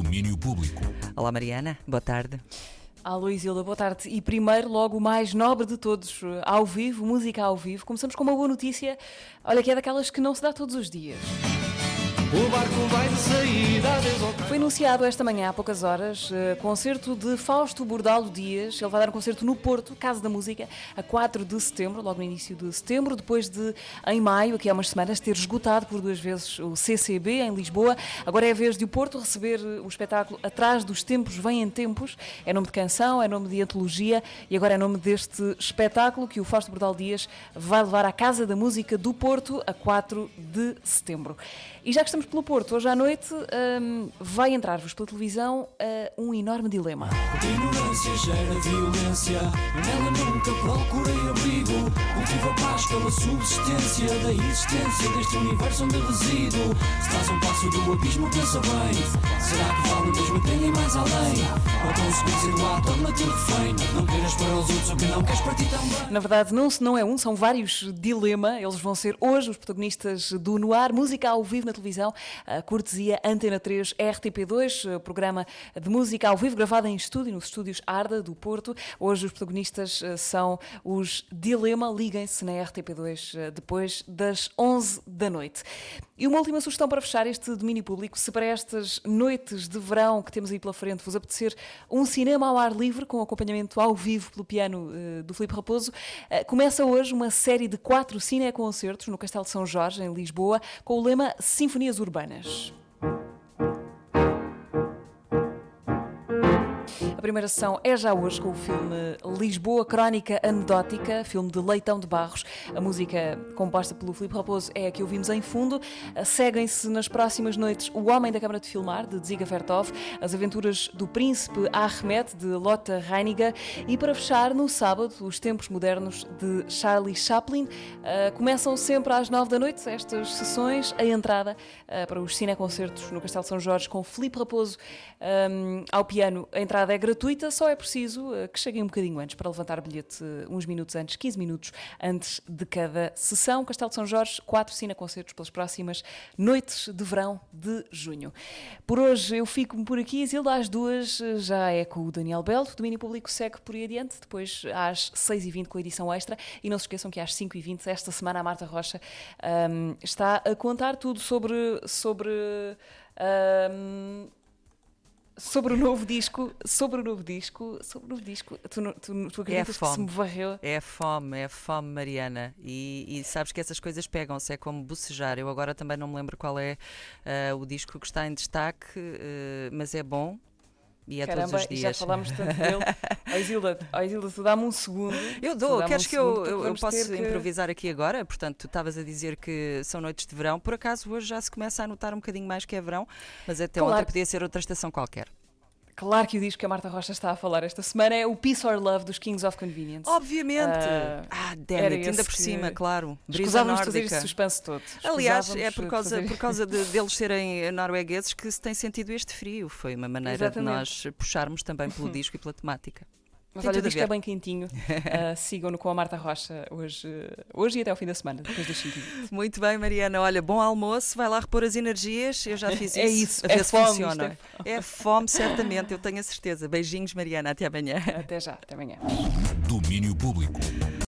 Domínio Público. Olá Mariana, boa tarde. Alô Isilda, boa tarde. E primeiro, logo o mais nobre de todos, ao vivo, música ao vivo. Começamos com uma boa notícia, olha que é daquelas que não se dá todos os dias. O barco vai de saída, adeus ao Foi anunciado esta manhã, há poucas horas, concerto de Fausto Bordalo Dias. Ele vai dar um concerto no Porto, Casa da Música, a 4 de setembro, logo no início de setembro, depois de, em maio, aqui há umas semanas, ter esgotado por duas vezes o CCB, em Lisboa. Agora é a vez de o Porto receber o espetáculo Atrás dos Tempos Vêm em Tempos. É nome de canção, é nome de antologia e agora é nome deste espetáculo que o Fausto Bordalo Dias vai levar à Casa da Música do Porto, a 4 de setembro. E já que estamos pelo Porto, hoje à noite vai entrar-vos pela televisão um enorme dilema. ignorância gera violência. Nela nunca procurei abrigo. Cultivo a paz pela subsistência da existência deste universo onde resido. Se estás a um passo do abismo, pensa bem. Será que vale mesmo a pena ir mais além? Ou consequência do ato, torna-te refém. Não queiras para os outros o que não queres para ti também. Na verdade, não é um, são vários dilema. Eles vão ser hoje os protagonistas do Noir, música ao vivo na televisão, cortesia Antena 3 RTP2, programa de música ao vivo gravado em estúdio, nos estúdios Arda, do Porto. Hoje os protagonistas são os Dilema. Liguem-se na RTP2 depois das 11 da noite. E uma última sugestão para fechar este domínio público: se para estas noites de verão que temos aí pela frente vos apetecer um cinema ao ar livre, com acompanhamento ao vivo pelo piano do Filipe Raposo, começa hoje uma série de 4 cineconcertos no Castelo de São Jorge, em Lisboa, com o lema Sinfonias Urbanas. A primeira sessão é já hoje com o filme Lisboa Crónica Anedótica, filme de Leitão de Barros. A música composta pelo Filipe Raposo é a que ouvimos em fundo. Seguem-se nas próximas noites O Homem da Câmara de Filmar, de Dziga Vertov, As Aventuras do Príncipe Ahmed, de Lotta Reiniger, e para fechar, no sábado, Os Tempos Modernos, de Charlie Chaplin. Começam sempre às 9 da noite estas sessões. A entrada para os cineconcertos no Castelo de São Jorge com Filipe Raposo ao piano, a entrada é gratuita, só é preciso que cheguem um bocadinho antes para levantar bilhete uns minutos antes, 15 minutos antes de cada sessão. Castelo de São Jorge, 4 cineconcertos pelas próximas noites de verão de junho. Por hoje eu fico por aqui, Isilda, às 2 já é com o Daniel Belo. O Domínio Público segue por aí adiante, depois às 6h20 com a edição extra, e não se esqueçam que às 5h20 esta semana a Marta Rocha está a contar tudo sobre o novo disco. Tu acreditas que se me varreu? É fome, Mariana. E sabes que essas coisas pegam-se, é como bocejar. Eu agora também não me lembro qual é o disco que está em destaque, mas é bom. E é Caramba, todos os dias. já falámos tanto dele. Isilda, tu dá-me um segundo. Eu dou, queres que eu vamos posso ter que improvisar aqui agora? Portanto, tu estavas a dizer que são noites de verão. Por acaso hoje já se começa a notar um bocadinho mais que é verão, mas até Claro. ontem podia ser outra estação qualquer. Claro que o disco que a Marta Rocha está a falar esta semana é o Peace or Love dos Kings of Convenience. Obviamente! era Ainda esse por que cima, claro. Brisa Escusávamos de fazer este nórdica. suspense todo. Aliás, é Escusávamos por causa deles serem noruegueses que se tem sentido este frio. Foi uma maneira Exatamente. de nós puxarmos também pelo disco e pela temática. Mas Tem olha, o tudo a disco é ver. bem quentinho. Sigam-no com a Marta Rocha hoje e até ao fim da semana, depois das 5h20. Muito bem, Mariana. Olha, bom almoço, vai lá repor as energias. Eu já fiz isso. É isso, A ver é se fome, funciona. É fome, certamente, eu tenho a certeza. Beijinhos, Mariana. Até amanhã. Até já, até amanhã. Domínio Público.